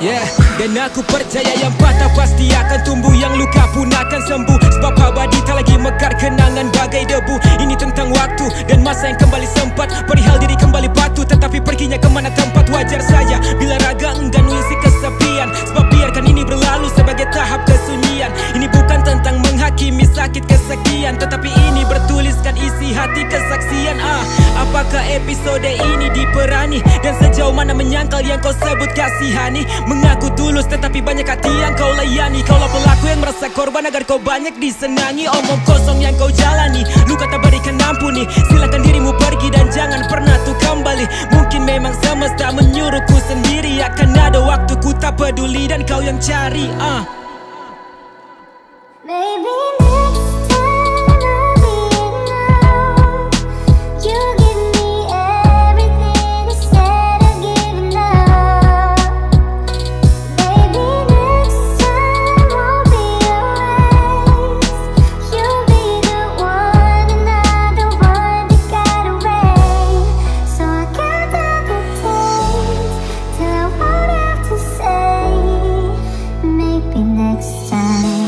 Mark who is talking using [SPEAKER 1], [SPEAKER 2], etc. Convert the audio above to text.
[SPEAKER 1] Dan aku percaya yang patah pasti akan tumbuh, yang luka pun akan sembuh. Sebab abadi tak lagi mekar kenangan bagai debu. Ini tentang waktu dan masa yang kembali sempat. Perihal diri kembali patuh, tetapi perginya kemana tempat. Wajar saja bila raga enggan mengisi kesepian. Sebab biarkan ini berlalu sebagai tahap kesunyian. Ini bukan tentang menghakimi sakit kesekian, tetapi ini bertuliskan isi hati kesaksian. Apakah episode ini diperani? Dan sejauh mana menyangkal yang kau sebut kasihani? Mengaku tulus tetapi banyak hati yang kau layani. Kaulah pelaku yang merasa korban agar kau banyak disenangi. Omong kosong yang kau jalani, luka tak berikan ampuni. Silakan dirimu pergi dan jangan pernah tuh kembali. Mungkin memang semesta menyuruhku sendiri. Akan ada waktu ku tak peduli dan kau yang cari.
[SPEAKER 2] Maybe next time I'll be enough. You give me everything instead of giving up. Maybe next time won't be a waste. You'll be the one and I'm the one that got away. So I count down the days till I won't have to say maybe next time.